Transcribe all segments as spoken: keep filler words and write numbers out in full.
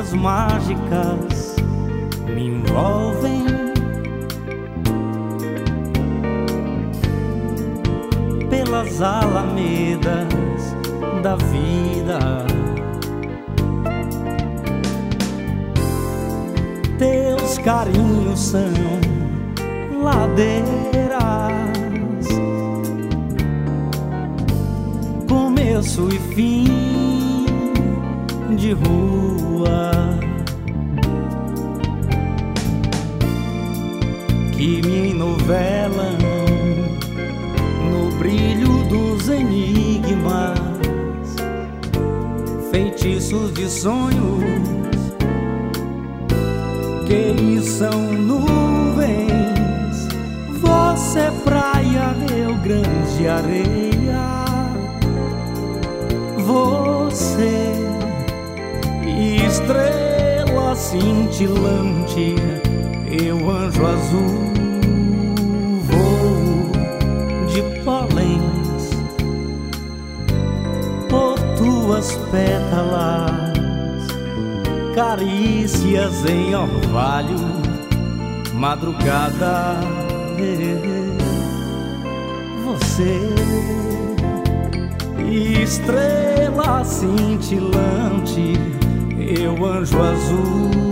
luzes mágicas me envolvem. Pelas alamedas da vida, teus carinhos são ladeiras, começo e fim de rua, que me enovelam no brilho dos enigmas, feitiços de sonhos que são nuvens. Você é praia, eu grande areia. Você, estrela cintilante, eu anjo azul, voo de pólenes por tuas pétalas, carícias em orvalho, madrugada. Você, estrela cintilante, eu anjo azul.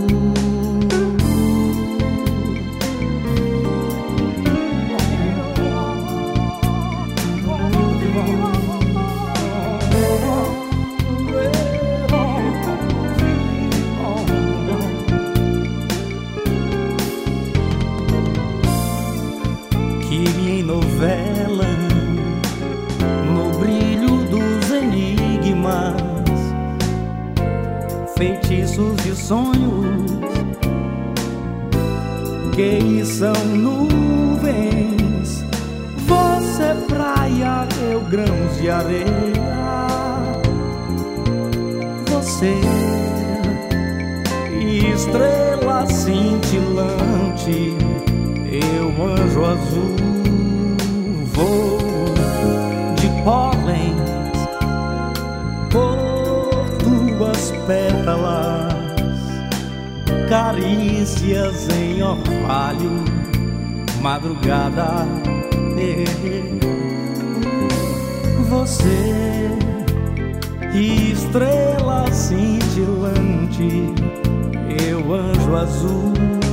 Que me enovelam no brilho dos enigmas, feitiços de sonhos que são nuvens. Você é praia, eu grãos de areia. Você, estrela cintilante, eu anjo azul, voo de pólenes por tuas pétalas, carícias em orvalho, madrugada. Você, estrela cintilante, eu anjo azul.